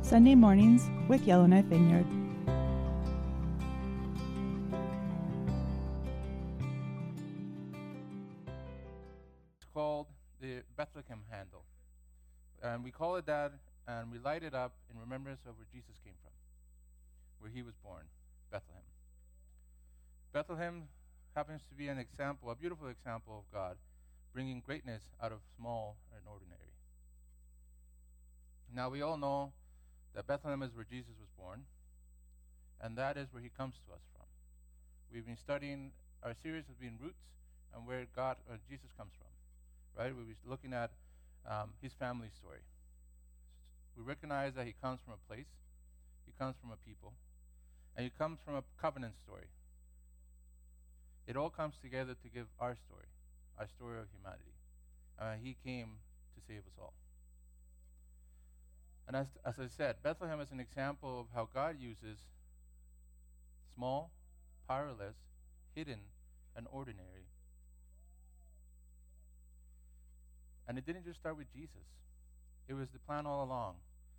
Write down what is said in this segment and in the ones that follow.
Sunday mornings with Yellowknife Vineyard. It's called the Bethlehem handle. And we call it that, and we light it up in remembrance of where Jesus came from, where he was born, Bethlehem. Bethlehem happens to be an example, a beautiful example of God bringing greatness out of small and ordinary. Now, we all know that Bethlehem is where Jesus was born, and that is where he comes to us from. We've been studying, our series has been Roots and where Jesus comes from, right? We've been looking at his family story. We recognize that he comes from a place, he comes from a people, and he comes from a covenant story. It all comes together to give our story of humanity. He came to save us all. And as I said, Bethlehem is an example of how God uses small, powerless, hidden, and ordinary. And it didn't just start with Jesus. It was the plan all along.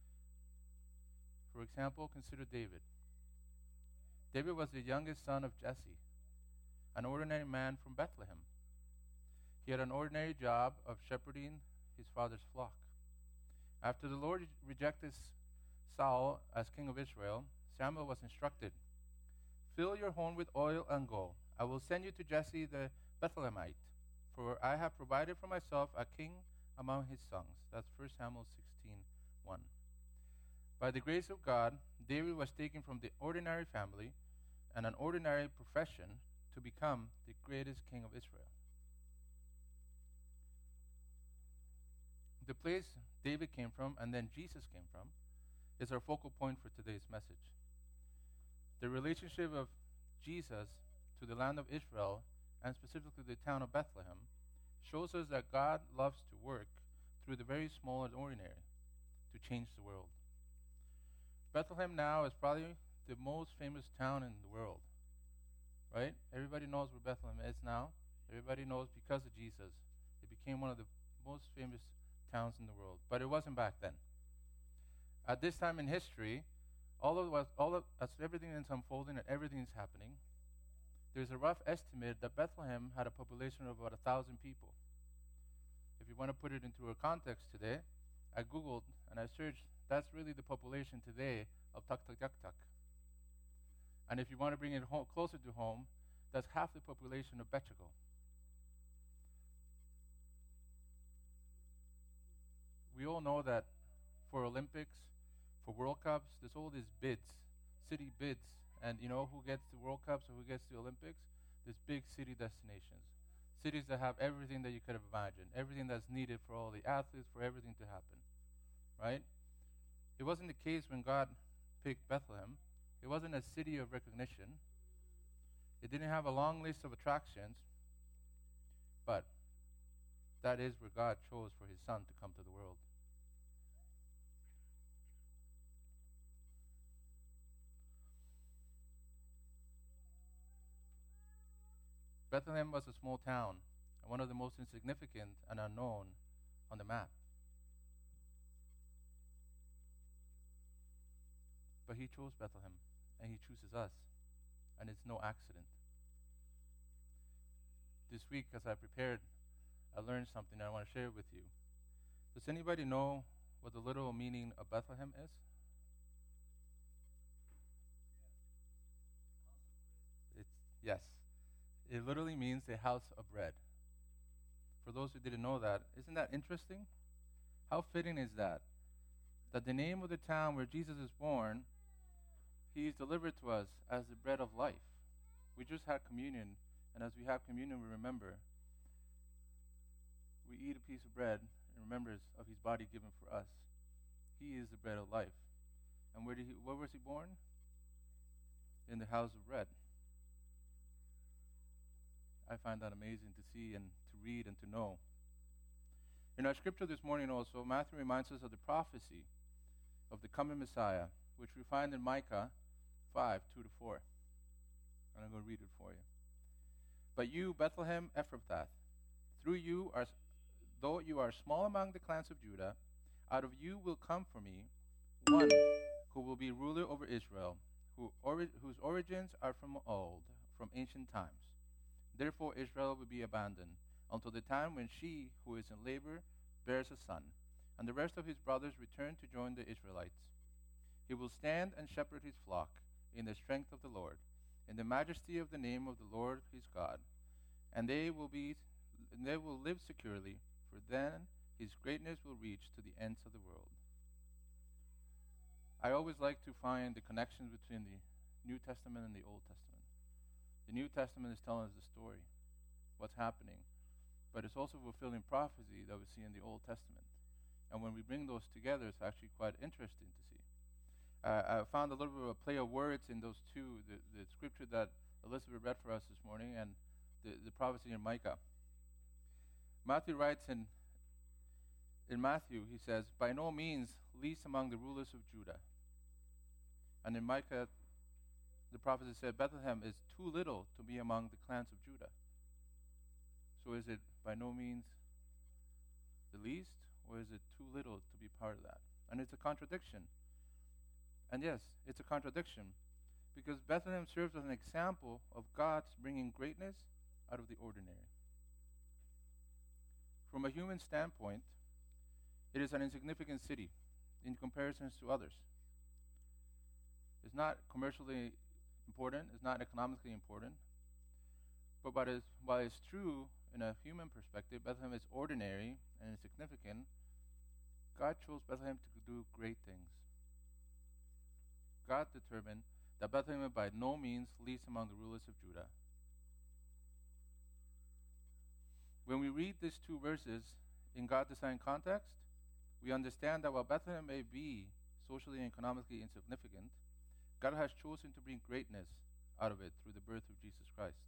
For example, consider David. David was the youngest son of Jesse, an ordinary man from Bethlehem. He had an ordinary job of shepherding his father's flock. After the Lord rejected Saul as king of Israel, Samuel was instructed, "Fill your horn with oil and go. I will send you to Jesse the Bethlehemite, for I have provided for myself a king among his sons." That's 1 Samuel 16:1. By the grace of God, David was taken from the ordinary family and an ordinary profession to become the greatest king of Israel. The place David came from and then Jesus came from is our focal point for today's message. The relationship of Jesus to the land of Israel, and specifically the town of Bethlehem, shows us that God loves to work through the very small and ordinary to change the world. Bethlehem now is probably the most famous town in the world, right? Everybody knows where Bethlehem is now. Everybody knows because of Jesus. It became one of the most famous towns in the world, but it wasn't back then. At this time in history, as everything is unfolding and everything is happening, there's a rough estimate that Bethlehem had a population of about 1,000 people. If you want to put it into a context today, I Googled and I searched, that's really the population today of Tuktoyaktuk. And if you want to bring it closer to home, that's half the population of Betchego. We all know that for Olympics, for World Cups, there's all these bids, city bids. And you know who gets the World Cups or who gets the Olympics? There's big city destinations. Cities that have everything that you could have imagined, everything that's needed for all the athletes, for everything to happen, right? It wasn't the case when God picked Bethlehem. It wasn't a city of recognition. It didn't have a long list of attractions, but that is where God chose for his son to come to the world. Bethlehem was a small town, and one of the most insignificant and unknown on the map. But he chose Bethlehem, and he chooses us, and it's no accident. This week, as I prepared, I learned something I want to share with you. Does anybody know what the literal meaning of Bethlehem is? Yes. It literally means a house of bread. For those who didn't know that, isn't that interesting? How fitting is that? That the name of the town where Jesus is born, he is delivered to us as the bread of life. We just had communion, and as we have communion, we remember. We eat a piece of bread in remembrance of his body given for us. He is the bread of life. And where was he born? In the house of bread. I find that amazing to see and to read and to know. In our scripture this morning also, Matthew reminds us of the prophecy of the coming Messiah, which we find in Micah 5:2-4. And I'm going to read it for you. "But you, Bethlehem Ephrathah, though you are small among the clans of Judah, out of you will come for me one who will be ruler over Israel, whose origins are from old, from ancient times. Therefore Israel will be abandoned until the time when she who is in labor bears a son, and the rest of his brothers return to join the Israelites. He will stand and shepherd his flock in the strength of the Lord, in the majesty of the name of the Lord his God, and they will live securely, for then his greatness will reach to the ends of the world. I always like to find the connections between the New Testament and the Old Testament. The New Testament is telling us the story, what's happening, but it's also fulfilling prophecy that we see in the Old Testament. And when we bring those together, it's actually quite interesting to see. I found a little bit of a play of words in those two, the scripture that Elizabeth read for us this morning and the prophecy in Micah. Matthew writes in Matthew, he says, by no means least among the rulers of Judah. And in Micah, the prophecy said, Bethlehem is too little to be among the clans of Judah. So is it by no means the least, or is it too little to be part of that? And it's a contradiction. And yes, it's a contradiction, because Bethlehem serves as an example of God's bringing greatness out of the ordinary. From a human standpoint, it is an insignificant city in comparison to others. It's not commercially important, it's not economically important, but while it's true in a human perspective, Bethlehem is ordinary and insignificant, God chose Bethlehem to do great things. God determined that Bethlehem is by no means least among the rulers of Judah. When we read these two verses in God's design context, we understand that while Bethlehem may be socially and economically insignificant, God has chosen to bring greatness out of it through the birth of Jesus Christ.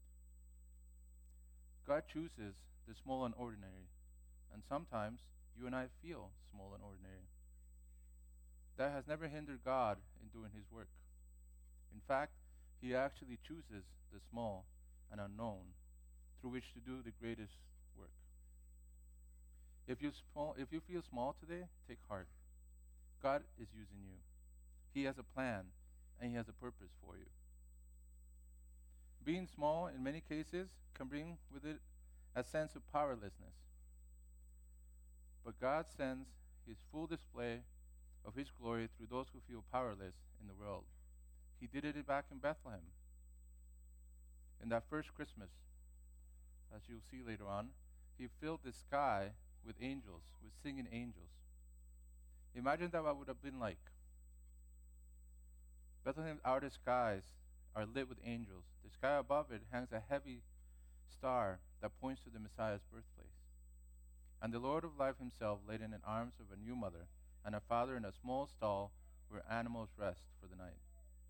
God chooses the small and ordinary, and sometimes you and I feel small and ordinary. That has never hindered God in doing his work. In fact, he actually chooses the small and unknown through which to do the greatest work. If you feel small today, take heart. God is using you. He has a plan, and he has a purpose for you. Being small, in many cases, can bring with it a sense of powerlessness. But God sends his full display of his glory through those who feel powerless in the world. He did it back in Bethlehem. In that first Christmas, as you'll see later on, he filled the sky with angels, with singing angels. Imagine that what would have been like. Bethlehem's outer skies are lit with angels. The sky above it hangs a heavy star that points to the Messiah's birthplace. And the Lord of life himself laid in the arms of a new mother, and a father in a small stall where animals rest for the night.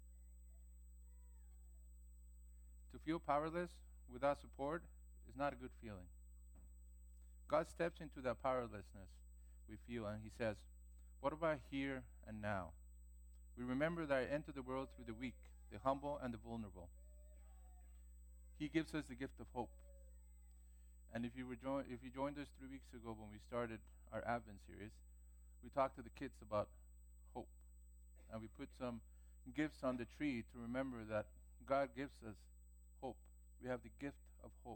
To feel powerless without support is not a good feeling. God steps into that powerlessness we feel, and he says, what about here and now? We remember that I entered the world through the weak, the humble, and the vulnerable. He gives us the gift of hope. And if you joined us 3 weeks ago when we started our Advent series, we talked to the kids about hope. And we put some gifts on the tree to remember that God gives us hope. We have the gift of hope.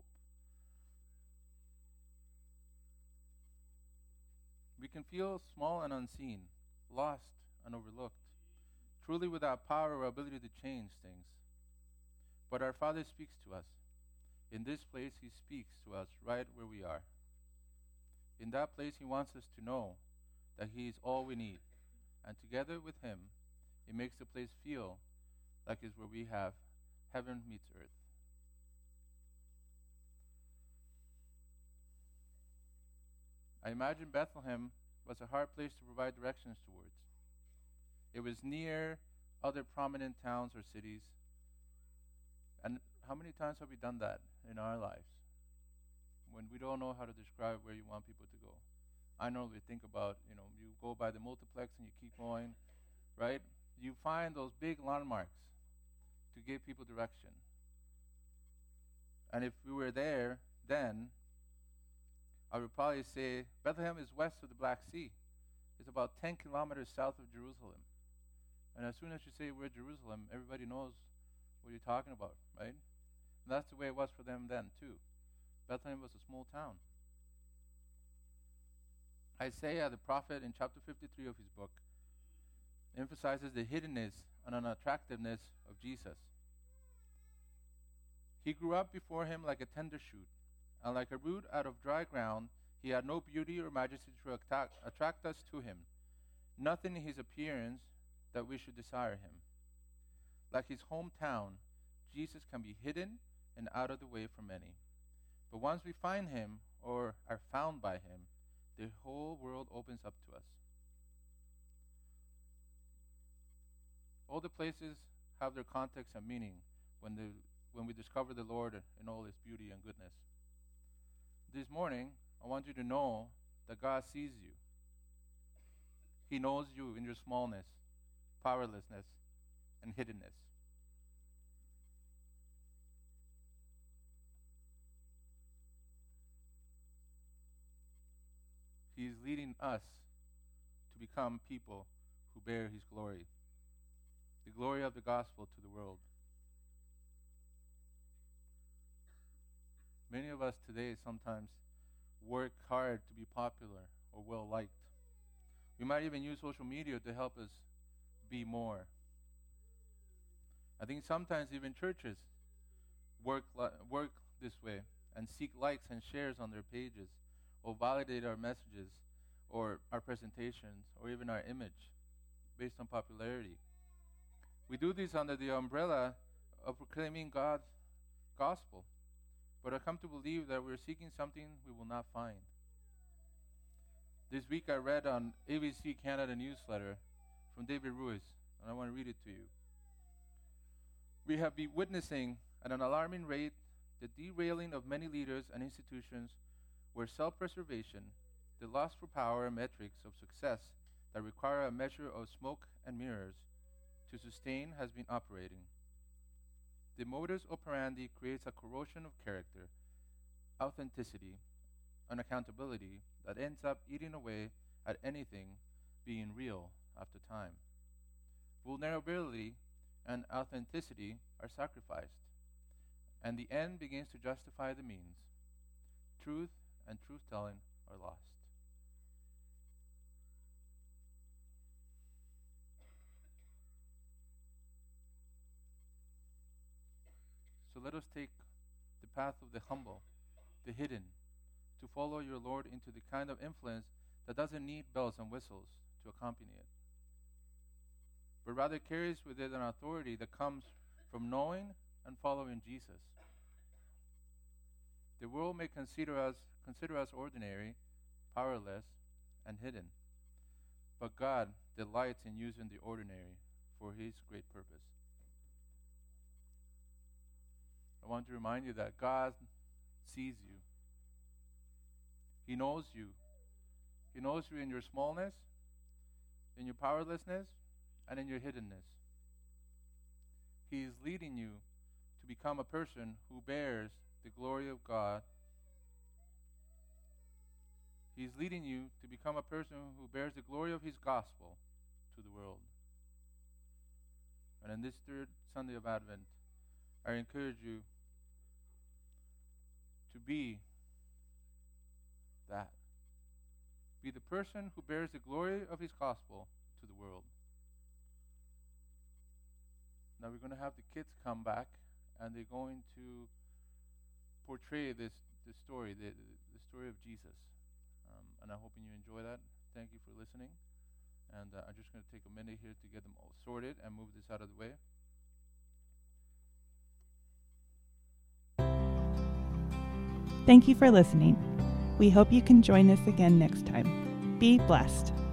We can feel small and unseen, lost and overlooked, truly without power or ability to change things. But our Father speaks to us. In this place, he speaks to us right where we are. In that place, he wants us to know that he is all we need. And together with him, it makes the place feel like it's where we have heaven meets earth. I imagine Bethlehem was a hard place to provide directions towards. It was near other prominent towns or cities. And how many times have we done that in our lives? When we don't know how to describe where you want people to go. I normally think about, you go by the multiplex and you keep going, right? You find those big landmarks to give people direction. And if we were there then, I would probably say Bethlehem is west of the Black Sea. It's about 10 kilometers south of Jerusalem. And as soon as you say we're Jerusalem, everybody knows what you're talking about, right? And that's the way it was for them then, too. Bethlehem was a small town. Isaiah, the prophet, in chapter 53 of his book, emphasizes the hiddenness and unattractiveness of Jesus. He grew up before him like a tender shoot, and like a root out of dry ground, he had no beauty or majesty to attract us to him, nothing in his appearance that we should desire him. Like his hometown, Jesus can be hidden and out of the way for many. But once we find him or are found by him, the whole world opens up to us. All the places have their context and meaning when we discover the Lord in all his beauty and goodness. This morning, I want you to know that God sees you. He knows you in your smallness, powerlessness, and hiddenness. He is leading us to become people who bear his glory, the glory of the gospel to the world. Many of us today sometimes work hard to be popular or well-liked. We might even use social media to help us be more. I think sometimes even churches work this way and seek likes and shares on their pages, or validate our messages or our presentations or even our image based on popularity. We do this under the umbrella of proclaiming God's gospel, but I come to believe that we're seeking something we will not find. This week I read on ABC Canada newsletter from David Ruiz, and I want to read it to you. We have been witnessing at an alarming rate the derailing of many leaders and institutions where self-preservation, the lust for power and metrics of success that require a measure of smoke and mirrors to sustain has been operating. The modus operandi creates a corrosion of character, authenticity, and accountability that ends up eating away at anything being real after time. Vulnerability and authenticity are sacrificed, and the end begins to justify the means. Truth and truth-telling are lost. So let us take the path of the humble, the hidden, to follow your Lord into the kind of influence that doesn't need bells and whistles to accompany it, but rather carries with it an authority that comes from knowing and following Jesus. The world may consider us ordinary, powerless, and hidden, but God delights in using the ordinary for his great purpose. I want to remind you that God sees you. He knows you. He knows you in your smallness, in your powerlessness, and in your hiddenness. He is leading you to become a person who bears the glory of God. He is leading you to become a person who bears the glory of his gospel to the world. And in this third Sunday of Advent, I encourage you to be that. Be the person who bears the glory of his gospel to the world. Now we're going to have the kids come back, and they're going to portray this story, the story of Jesus. And I'm hoping you enjoy that. Thank you for listening. And I'm just going to take a minute here to get them all sorted and move this out of the way. Thank you for listening. We hope you can join us again next time. Be blessed.